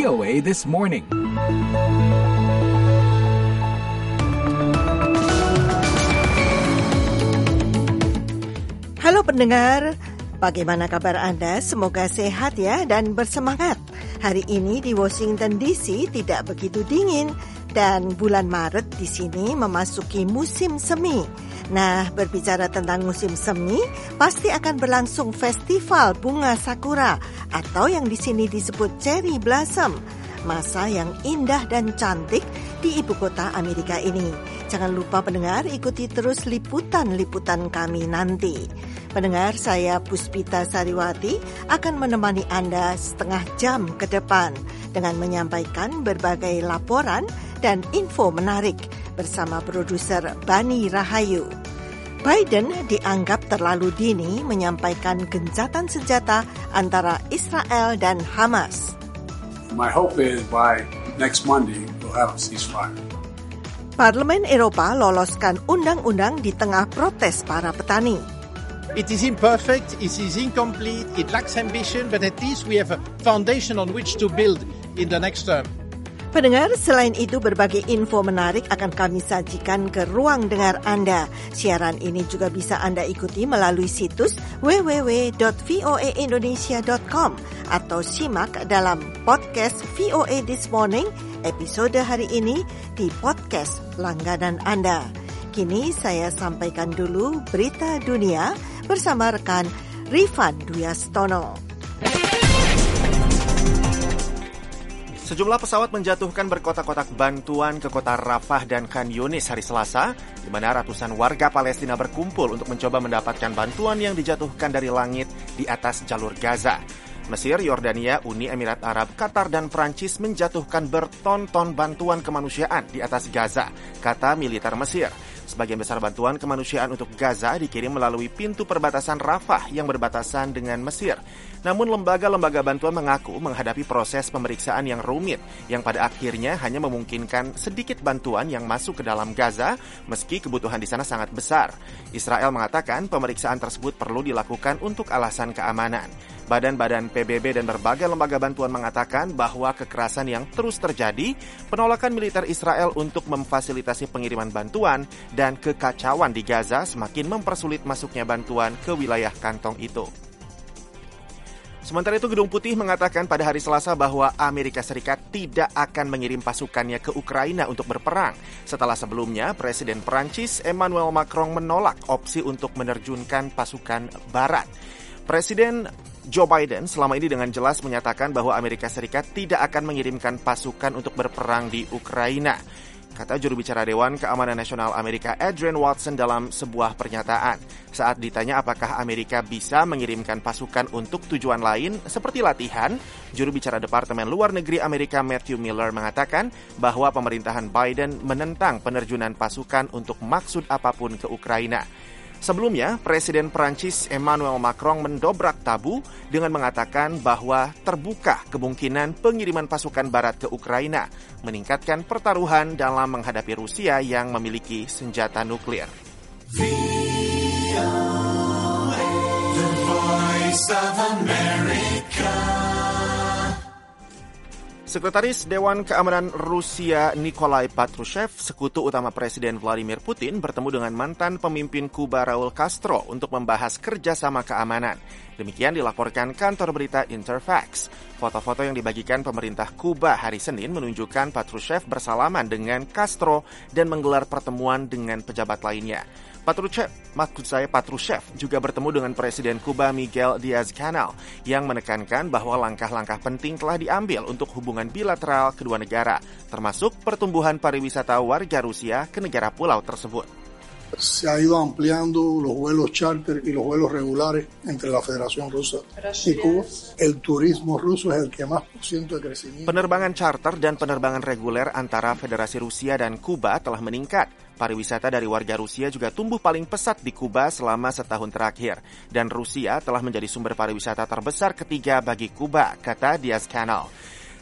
VOA This Morning. Halo pendengar, bagaimana kabar Anda? Semoga sehat ya dan bersemangat. Hari ini di Washington DC tidak begitu dingin dan bulan Maret di sini memasuki musim semi. Nah, berbicara tentang musim semi, pasti akan berlangsung festival bunga sakura atau yang di sini disebut cherry blossom. Masa yang indah dan cantik di ibu kota Amerika ini. Jangan lupa pendengar ikuti terus liputan-liputan kami nanti. Pendengar, saya Puspita Sariwati akan menemani Anda setengah jam ke depan dengan menyampaikan berbagai laporan dan info menarik bersama produser Bani Rahayu. Biden dianggap terlalu dini menyampaikan gencatan senjata antara Israel dan Hamas. My hope is by next Monday we'll have a ceasefire. Parlemen Eropa loloskan undang-undang di tengah protes para petani. It is imperfect, it is incomplete, it lacks ambition, but at least we have a foundation on which to build in the next term. Pendengar, selain itu berbagai info menarik akan kami sajikan ke ruang dengar Anda. Siaran ini juga bisa Anda ikuti melalui situs www.voaindonesia.com atau simak dalam podcast VOA This Morning episode hari ini di podcast langganan Anda. Kini saya sampaikan dulu berita dunia bersama rekan Rifan Duyastono. Sejumlah pesawat menjatuhkan berkotak-kotak bantuan ke kota Rafah dan Khan Yunis hari Selasa, di mana ratusan warga Palestina berkumpul untuk mencoba mendapatkan bantuan yang dijatuhkan dari langit di atas jalur Gaza. Mesir, Yordania, Uni Emirat Arab, Qatar, dan Prancis menjatuhkan berton-ton bantuan kemanusiaan di atas Gaza, kata militer Mesir. Sebagian besar bantuan kemanusiaan untuk Gaza dikirim melalui pintu perbatasan Rafah yang berbatasan dengan Mesir. Namun lembaga-lembaga bantuan mengaku menghadapi proses pemeriksaan yang rumit yang pada akhirnya hanya memungkinkan sedikit bantuan yang masuk ke dalam Gaza meski kebutuhan di sana sangat besar. Israel mengatakan pemeriksaan tersebut perlu dilakukan untuk alasan keamanan. Badan-badan PBB dan berbagai lembaga bantuan mengatakan bahwa kekerasan yang terus terjadi, penolakan militer Israel untuk memfasilitasi pengiriman bantuan, dan kekacauan di Gaza semakin mempersulit masuknya bantuan ke wilayah kantong itu. Sementara itu, Gedung Putih mengatakan pada hari Selasa bahwa Amerika Serikat tidak akan mengirim pasukannya ke Ukraina untuk berperang, setelah sebelumnya Presiden Prancis Emmanuel Macron menolak opsi untuk menerjunkan pasukan Barat. Presiden Joe Biden selama ini dengan jelas menyatakan bahwa Amerika Serikat tidak akan mengirimkan pasukan untuk berperang di Ukraina, kata juru bicara Dewan Keamanan Nasional Amerika Adrian Watson dalam sebuah pernyataan. Saat ditanya apakah Amerika bisa mengirimkan pasukan untuk tujuan lain seperti latihan, juru bicara Departemen Luar Negeri Amerika Matthew Miller mengatakan bahwa pemerintahan Biden menentang penerjunan pasukan untuk maksud apapun ke Ukraina. Sebelumnya, Presiden Prancis Emmanuel Macron mendobrak tabu dengan mengatakan bahwa terbuka kemungkinan pengiriman pasukan Barat ke Ukraina, meningkatkan pertaruhan dalam menghadapi Rusia yang memiliki senjata nuklir. Sekretaris Dewan Keamanan Rusia Nikolai Patrushev, sekutu utama Presiden Vladimir Putin, bertemu dengan mantan pemimpin Kuba Raul Castro untuk membahas kerjasama keamanan. Demikian dilaporkan kantor berita Interfax. Foto-foto yang dibagikan pemerintah Kuba hari Senin menunjukkan Patrushev bersalaman dengan Castro dan menggelar pertemuan dengan pejabat lainnya. Patrushev juga bertemu dengan Presiden Kuba Miguel Diaz-Canel yang menekankan bahwa langkah-langkah penting telah diambil untuk hubungan bilateral kedua negara, termasuk pertumbuhan pariwisata warga Rusia ke negara pulau tersebut. Se ha ido ampliando los vuelos charter y los vuelos regulares entre la Federación Rusa y Cuba. El turismo ruso es el que más % de crecimiento. Penerbangan charter dan penerbangan reguler antara Federasi Rusia dan Kuba telah meningkat. Pariwisata dari warga Rusia juga tumbuh paling pesat di Kuba selama setahun terakhir. Dan Rusia telah menjadi sumber pariwisata terbesar ketiga bagi Kuba, kata Diaz-Canel.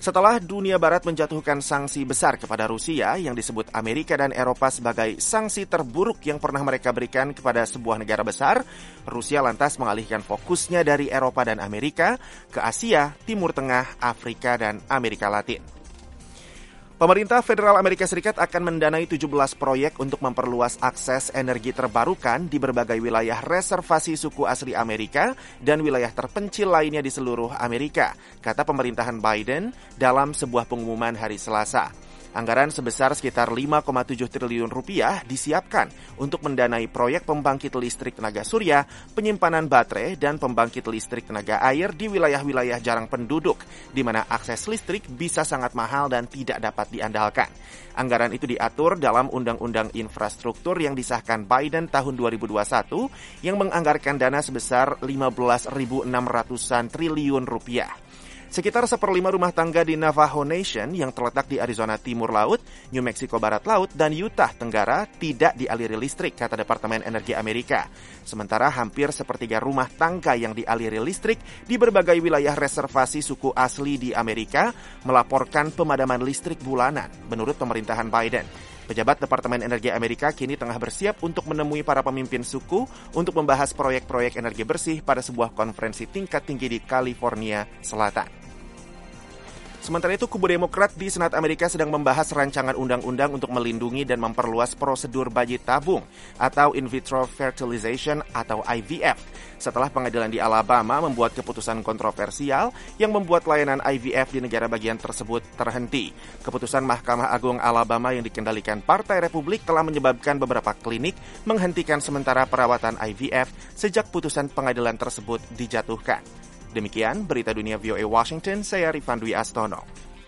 Setelah dunia barat menjatuhkan sanksi besar kepada Rusia yang disebut Amerika dan Eropa sebagai sanksi terburuk yang pernah mereka berikan kepada sebuah negara besar, Rusia lantas mengalihkan fokusnya dari Eropa dan Amerika ke Asia, Timur Tengah, Afrika, dan Amerika Latin. Pemerintah Federal Amerika Serikat akan mendanai 17 proyek untuk memperluas akses energi terbarukan di berbagai wilayah reservasi suku asli Amerika dan wilayah terpencil lainnya di seluruh Amerika, kata pemerintahan Biden dalam sebuah pengumuman hari Selasa. Anggaran sebesar sekitar 5,7 triliun rupiah disiapkan untuk mendanai proyek pembangkit listrik tenaga surya, penyimpanan baterai, dan pembangkit listrik tenaga air di wilayah-wilayah jarang penduduk, di mana akses listrik bisa sangat mahal dan tidak dapat diandalkan. Anggaran itu diatur dalam Undang-Undang Infrastruktur yang disahkan Biden tahun 2021 yang menganggarkan dana sebesar 15.600-an triliun rupiah. Sekitar 1/5 rumah tangga di Navajo Nation yang terletak di Arizona Timur Laut, New Mexico Barat Laut, dan Utah Tenggara tidak dialiri listrik, kata Departemen Energi Amerika. Sementara hampir 1/3 rumah tangga yang dialiri listrik di berbagai wilayah reservasi suku asli di Amerika melaporkan pemadaman listrik bulanan, menurut pemerintahan Biden. Pejabat Departemen Energi Amerika kini tengah bersiap untuk menemui para pemimpin suku untuk membahas proyek-proyek energi bersih pada sebuah konferensi tingkat tinggi di California Selatan. Sementara itu, kubu Demokrat di Senat Amerika sedang membahas rancangan undang-undang untuk melindungi dan memperluas prosedur bayi tabung atau in vitro fertilization atau IVF setelah pengadilan di Alabama membuat keputusan kontroversial yang membuat layanan IVF di negara bagian tersebut terhenti. Keputusan Mahkamah Agung Alabama yang dikendalikan Partai Republik telah menyebabkan beberapa klinik menghentikan sementara perawatan IVF sejak putusan pengadilan tersebut dijatuhkan. Demikian berita dunia VOA Washington, saya Rifan Dwi Astono.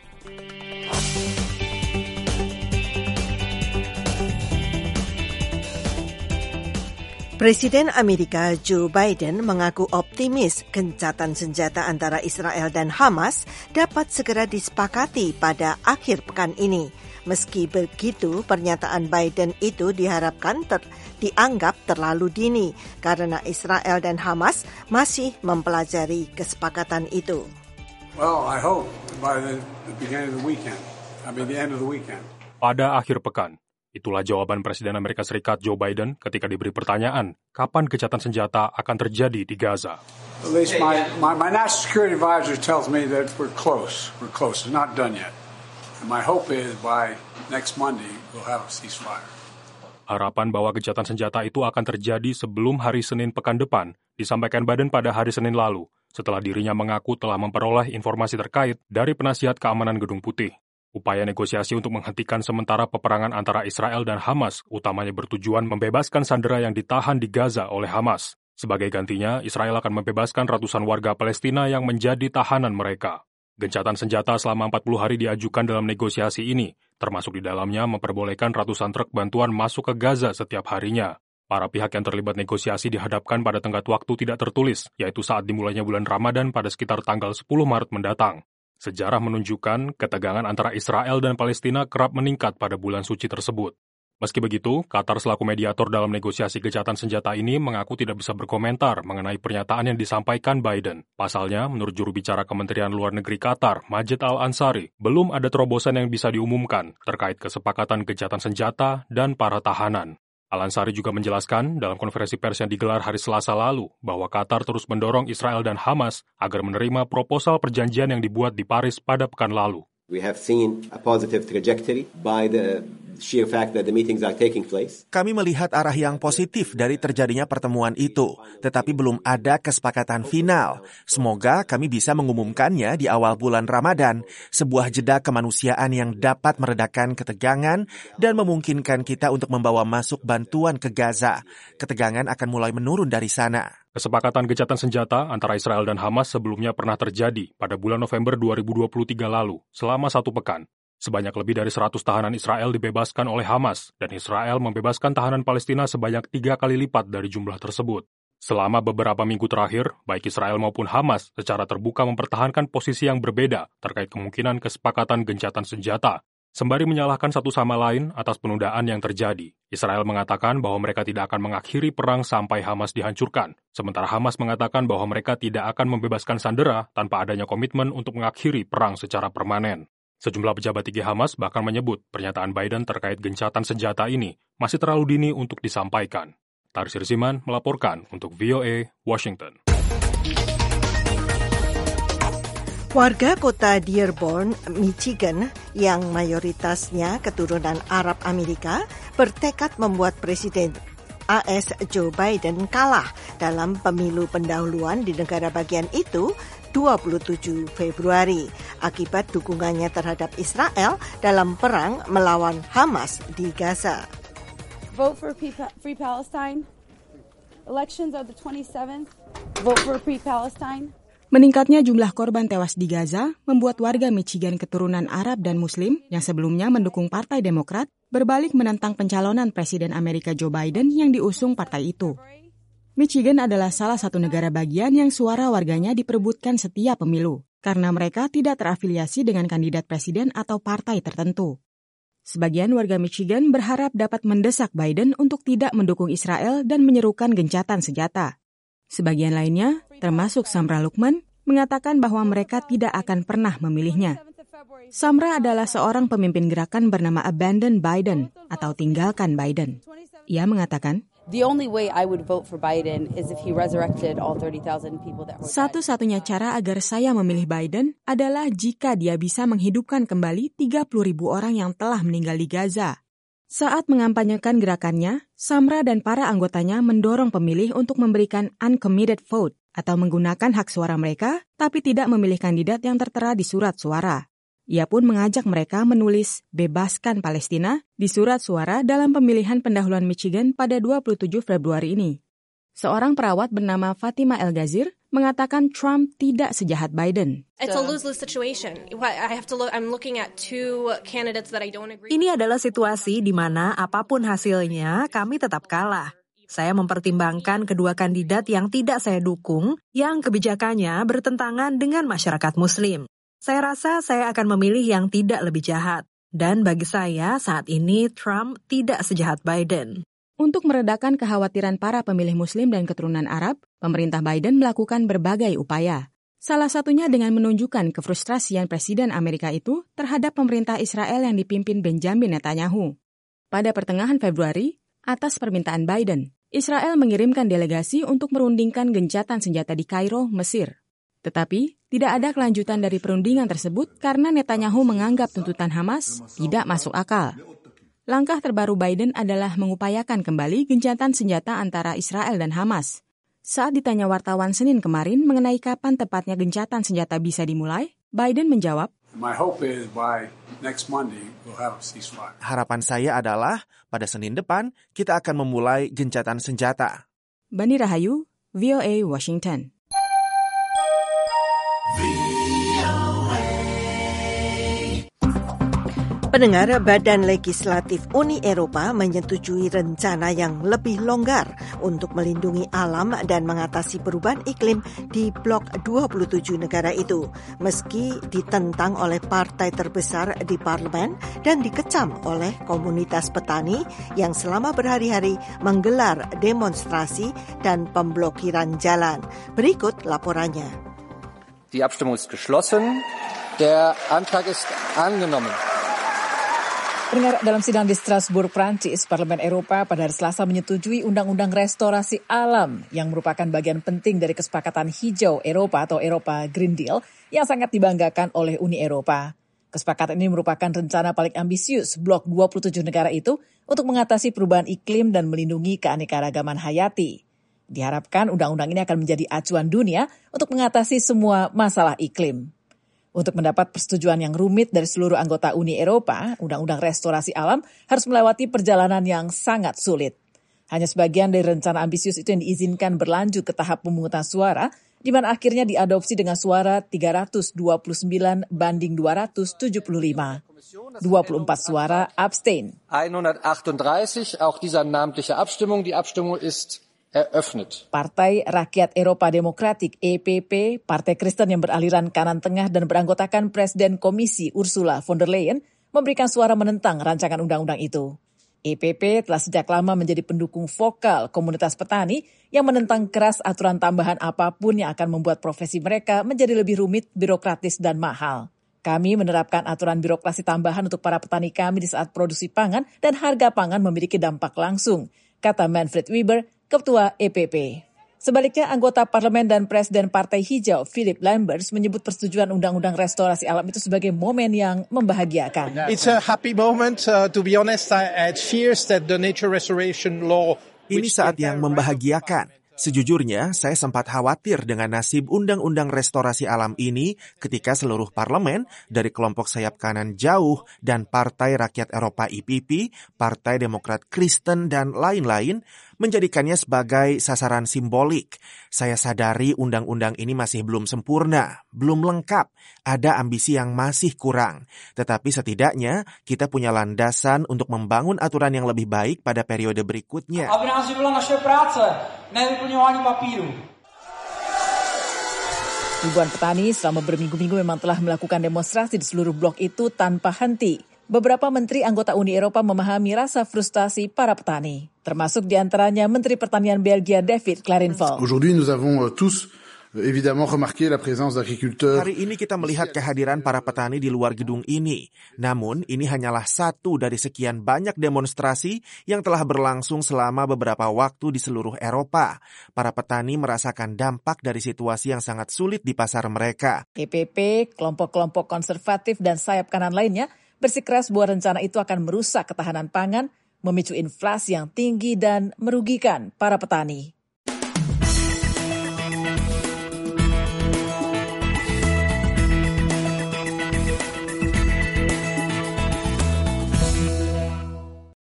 Presiden Amerika Joe Biden mengaku optimis gencatan senjata antara Israel dan Hamas dapat segera disepakati pada akhir pekan ini. Meski begitu, pernyataan Biden itu diharapkan dianggap terlalu dini karena Israel dan Hamas masih mempelajari kesepakatan itu. Well, I hope by the beginning of the weekend. The end of the weekend. Pada akhir pekan. Itulah jawaban Presiden Amerika Serikat Joe Biden ketika diberi pertanyaan, kapan gencatan senjata akan terjadi di Gaza. At least my national security advisor tells me that we're close. We're close. It's not done yet. And my hope is by next Monday we'll have a ceasefire. Harapan bahwa gencatan senjata itu akan terjadi sebelum hari Senin pekan depan disampaikan Biden pada hari Senin lalu, setelah dirinya mengaku telah memperoleh informasi terkait dari penasihat keamanan Gedung Putih. Upaya negosiasi untuk menghentikan sementara peperangan antara Israel dan Hamas utamanya bertujuan membebaskan sandera yang ditahan di Gaza oleh Hamas. Sebagai gantinya, Israel akan membebaskan ratusan warga Palestina yang menjadi tahanan mereka. Gencatan senjata selama 40 hari diajukan dalam negosiasi ini, termasuk di dalamnya memperbolehkan ratusan truk bantuan masuk ke Gaza setiap harinya. Para pihak yang terlibat negosiasi dihadapkan pada tenggat waktu tidak tertulis, yaitu saat dimulainya bulan Ramadan pada sekitar tanggal 10 Maret mendatang. Sejarah menunjukkan ketegangan antara Israel dan Palestina kerap meningkat pada bulan suci tersebut. Meski begitu, Qatar selaku mediator dalam negosiasi gencatan senjata ini mengaku tidak bisa berkomentar mengenai pernyataan yang disampaikan Biden. Pasalnya, menurut juru bicara Kementerian Luar Negeri Qatar, Majid Al-Ansari, belum ada terobosan yang bisa diumumkan terkait kesepakatan gencatan senjata dan para tahanan. Al-Ansari juga menjelaskan dalam konferensi pers yang digelar hari Selasa lalu bahwa Qatar terus mendorong Israel dan Hamas agar menerima proposal perjanjian yang dibuat di Paris pada pekan lalu. We have seen a positive trajectory by the sheer fact that the meetings are taking place. Kami melihat arah yang positif dari terjadinya pertemuan itu, tetapi belum ada kesepakatan final. Semoga kami bisa mengumumkannya di awal bulan Ramadan, sebuah jeda kemanusiaan yang dapat meredakan ketegangan dan memungkinkan kita untuk membawa masuk bantuan ke Gaza. Ketegangan akan mulai menurun dari sana. Kesepakatan gencatan senjata antara Israel dan Hamas sebelumnya pernah terjadi pada bulan November 2023 lalu, selama 1 pekan. Sebanyak lebih dari 100 tahanan Israel dibebaskan oleh Hamas, dan Israel membebaskan tahanan Palestina sebanyak 3 kali lipat dari jumlah tersebut. Selama beberapa minggu terakhir, baik Israel maupun Hamas secara terbuka mempertahankan posisi yang berbeda terkait kemungkinan kesepakatan gencatan senjata. Sembari menyalahkan satu sama lain atas penundaan yang terjadi, Israel mengatakan bahwa mereka tidak akan mengakhiri perang sampai Hamas dihancurkan. Sementara Hamas mengatakan bahwa mereka tidak akan membebaskan sandera tanpa adanya komitmen untuk mengakhiri perang secara permanen. Sejumlah pejabat tinggi Hamas bahkan menyebut pernyataan Biden terkait gencatan senjata ini masih terlalu dini untuk disampaikan. Tarsir Siman melaporkan untuk VOA Washington. Warga kota Dearborn, Michigan, yang mayoritasnya keturunan Arab Amerika, bertekad membuat Presiden AS Joe Biden kalah dalam pemilu pendahuluan di negara bagian itu 27 Februari akibat dukungannya terhadap Israel dalam perang melawan Hamas di Gaza. Vote for Free Palestine. Elections are the 27th. Vote for Free Palestine. Meningkatnya jumlah korban tewas di Gaza membuat warga Michigan keturunan Arab dan Muslim yang sebelumnya mendukung Partai Demokrat berbalik menentang pencalonan Presiden Amerika Joe Biden yang diusung partai itu. Michigan adalah salah satu negara bagian yang suara warganya diperebutkan setiap pemilu karena mereka tidak terafiliasi dengan kandidat presiden atau partai tertentu. Sebagian warga Michigan berharap dapat mendesak Biden untuk tidak mendukung Israel dan menyerukan gencatan senjata. Sebagian lainnya, termasuk Samra Lukman, mengatakan bahwa mereka tidak akan pernah memilihnya. Samra adalah seorang pemimpin gerakan bernama Abandon Biden atau Tinggalkan Biden. Ia mengatakan, The only way I would vote for Biden is if he resurrected all 30,000 people that were dead. Satu-satunya cara agar saya memilih Biden adalah jika dia bisa menghidupkan kembali 30.000 orang yang telah meninggal di Gaza. Saat mengampanyekan gerakannya, Samra dan para anggotanya mendorong pemilih untuk memberikan uncommitted vote atau menggunakan hak suara mereka, tapi tidak memilih kandidat yang tertera di surat suara. Ia pun mengajak mereka menulis "Bebaskan Palestina" di surat suara dalam pemilihan pendahuluan Michigan pada 27 Februari ini. Seorang perawat bernama Fatima El-Ghazir mengatakan Trump tidak sejahat Biden. It's a lose-lose situation. I'm looking at two candidates that I don't agree. Ini adalah situasi di mana apapun hasilnya, kami tetap kalah. Saya mempertimbangkan kedua kandidat yang tidak saya dukung, yang kebijakannya bertentangan dengan masyarakat Muslim. Saya rasa saya akan memilih yang tidak lebih jahat. Dan bagi saya, saat ini Trump tidak sejahat Biden. Untuk meredakan kekhawatiran para pemilih Muslim dan keturunan Arab, pemerintah Biden melakukan berbagai upaya. Salah satunya dengan menunjukkan kefrustrasian Presiden Amerika itu terhadap pemerintah Israel yang dipimpin Benjamin Netanyahu. Pada pertengahan Februari, atas permintaan Biden, Israel mengirimkan delegasi untuk merundingkan gencatan senjata di Kairo, Mesir. Tetapi, tidak ada kelanjutan dari perundingan tersebut karena Netanyahu menganggap tuntutan Hamas tidak masuk akal. Langkah terbaru Biden adalah mengupayakan kembali gencatan senjata antara Israel dan Hamas. Saat ditanya wartawan Senin kemarin mengenai kapan tepatnya gencatan senjata bisa dimulai, Biden menjawab, Harapan saya adalah pada Senin depan kita akan memulai gencatan senjata. Bani Rahayu, VOA Washington. Pendengar, Badan Legislatif Uni Eropa menyetujui rencana yang lebih longgar untuk melindungi alam dan mengatasi perubahan iklim di blok 27 negara itu, meski ditentang oleh partai terbesar di parlemen dan dikecam oleh komunitas petani yang selama berhari-hari menggelar demonstrasi dan pemblokiran jalan. Berikut laporannya. Die Abstimmung ist geschlossen. Der Antrag ist angenommen. Pendengar, dalam sidang di Strasbourg, Prancis, Parlemen Eropa pada hari Selasa menyetujui Undang-Undang Restorasi Alam yang merupakan bagian penting dari kesepakatan hijau Eropa atau Eropa Green Deal yang sangat dibanggakan oleh Uni Eropa. Kesepakatan ini merupakan rencana paling ambisius blok 27 negara itu untuk mengatasi perubahan iklim dan melindungi keanekaragaman hayati. Diharapkan undang-undang ini akan menjadi acuan dunia untuk mengatasi semua masalah iklim. Untuk mendapat persetujuan yang rumit dari seluruh anggota Uni Eropa, Undang-Undang Restorasi Alam harus melewati perjalanan yang sangat sulit. Hanya sebagian dari rencana ambisius itu yang diizinkan berlanjut ke tahap pemungutan suara, di mana akhirnya diadopsi dengan suara 329 banding 275. 24 suara abstain. 138, auch dieser namentliche Abstimmung. Die Abstimmung ist eröffnet. Partai Rakyat Eropa Demokratik (EPP), partai Kristen yang beraliran kanan tengah dan beranggotakan Presiden Komisi Ursula von der Leyen, memberikan suara menentang rancangan undang-undang itu. EPP telah sejak lama menjadi pendukung vokal komunitas petani yang menentang keras aturan tambahan apapun yang akan membuat profesi mereka menjadi lebih rumit, birokratis, dan mahal. Kami menerapkan aturan birokrasi tambahan untuk para petani kami di saat produksi pangan dan harga pangan memiliki dampak langsung, kata Manfred Weber, Ketua EPP. Sebaliknya, anggota parlemen dan presiden Partai Hijau, Philip Lamberts, menyebut persetujuan undang-undang restorasi alam itu sebagai momen yang membahagiakan. It's a happy moment. To be honest, I had fears that the nature restoration law... Ini saat yang membahagiakan. Sejujurnya, saya sempat khawatir dengan nasib undang-undang restorasi alam ini ketika seluruh parlemen dari kelompok sayap kanan jauh dan Partai Rakyat Eropa EPP, Partai Demokrat Kristen, dan lain-lain menjadikannya sebagai sasaran simbolik. Saya sadari undang-undang ini masih belum sempurna, belum lengkap, ada ambisi yang masih kurang. Tetapi setidaknya kita punya landasan untuk membangun aturan yang lebih baik pada periode berikutnya. Ribuan petani selama berminggu-minggu memang telah melakukan demonstrasi di seluruh blok itu tanpa henti. Beberapa menteri anggota Uni Eropa memahami rasa frustasi para petani, termasuk diantaranya Menteri Pertanian Belgia David Clarinval. Aujourd'hui nous avons tous évidemment remarqué la présence d'agriculteurs. Hari ini kita melihat kehadiran para petani di luar gedung ini. Namun, ini hanyalah satu dari sekian banyak demonstrasi yang telah berlangsung selama beberapa waktu di seluruh Eropa. Para petani merasakan dampak dari situasi yang sangat sulit di pasar mereka. EPP, kelompok-kelompok konservatif dan sayap kanan lainnya bersikeras bahwa rencana itu akan merusak ketahanan pangan, memicu inflasi yang tinggi dan merugikan para petani.